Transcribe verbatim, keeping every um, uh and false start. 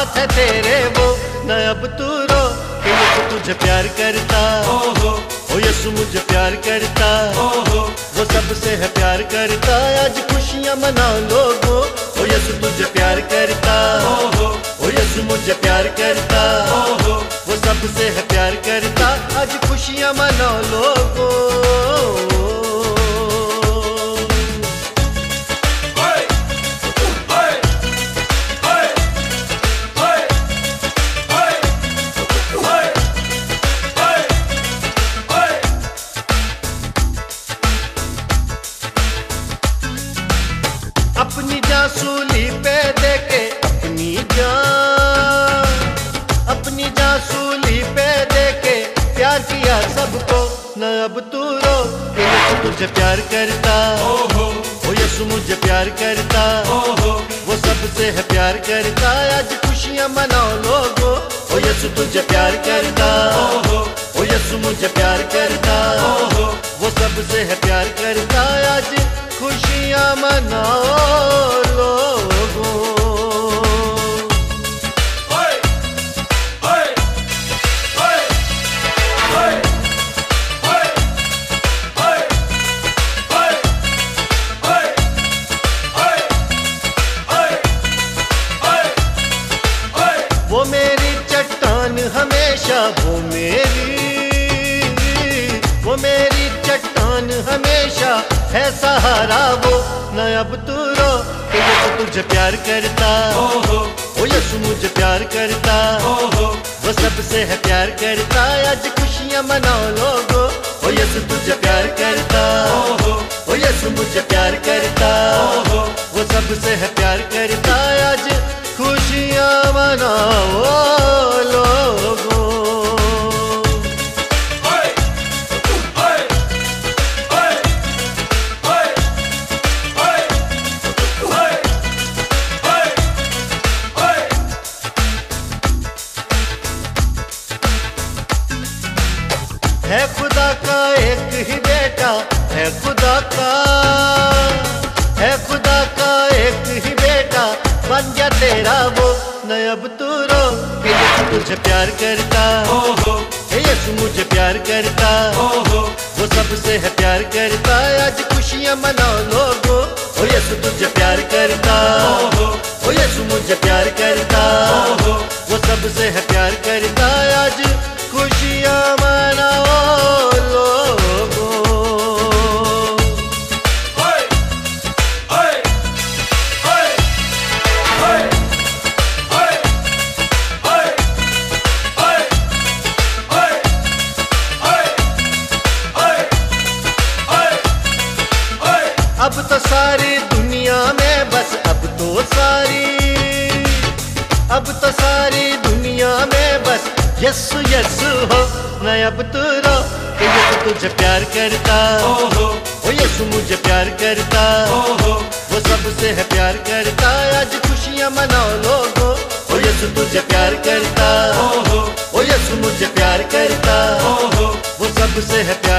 हाथ है तेरे वो, न अब तू रो कि यीशु तुझे प्यार करता। ओ यीशु मुझे प्यार करता, वो सबसे है प्यार करता। आज खुशियाँ मनाओ लोगो, ओ यीशु तुझे प्यार करता। ओ यीशु मुझे प्यार करता, वो सबसे है प्यार करता। आज खुशियाँ मनाओ लोगो। अपनी जान सूली पे देके अपनी जान, अपनी जान सूली पे देके प्यार किया सबको, न अब तू रो कि यीशु तुझे प्यार करता। ओ यीशु मुझे प्यार करता, वो सबसे है प्यार करता। आज खुशियाँ मनाओ लोगो, ओ यीशु तुझे प्यार करता। ओ यीशु मुझे प्यार करता, वो सबसे है प्यार करता। आज खुशियाँ मनाओ लोगो। वो मेरी चट्टान हमेशा, वो मेरी, वो मेरी चट्टान हमेशा है सहारा वो, न अब तू रो कि यीशु तुझे प्यार करता। ओ यीशु मुझे प्यार करता, वो सबसे है प्यार करता। आज खुशियाँ मनाओ लोगो, ओ यीशु तुझे प्यार करता। ओ यीशु मुझे प्यार करता, वो सबसे है प्यार करता। आज खुशियाँ मनाओ लोगो। है खुदा का एक ही बेटा, है खुदा का, है खुदा का एक ही बेटा, बन गया तेरा वो, न अब तू रो कि यीशु तुझे प्यार करता। यीशु मुझे प्यार करता, वो सबसे है प्यार करता। आज खुशियाँ मनाओ लोगो, ओ यीशु तुझे प्यार करता। ओ यीशु मुझे प्यार करता, वो सबसे है प्यार करता। आज खुशियाँ मनाओ लोगो। अब तो सारी दुनिया में बस, अब तो सारी, अब तो सारी दुनिया में बस यस्सु यस्सु हो, न अब तू रो कि यीशु तुझे प्यार करता। ओ यीशु मुझे प्यार करता, वो सबसे है प्यार करता। आज खुशियाँ मनाओ लोगो, ओ यीशु तुझे प्यार करता। ओ यीशु मुझे प्यार करता, वो सबसे है प्यार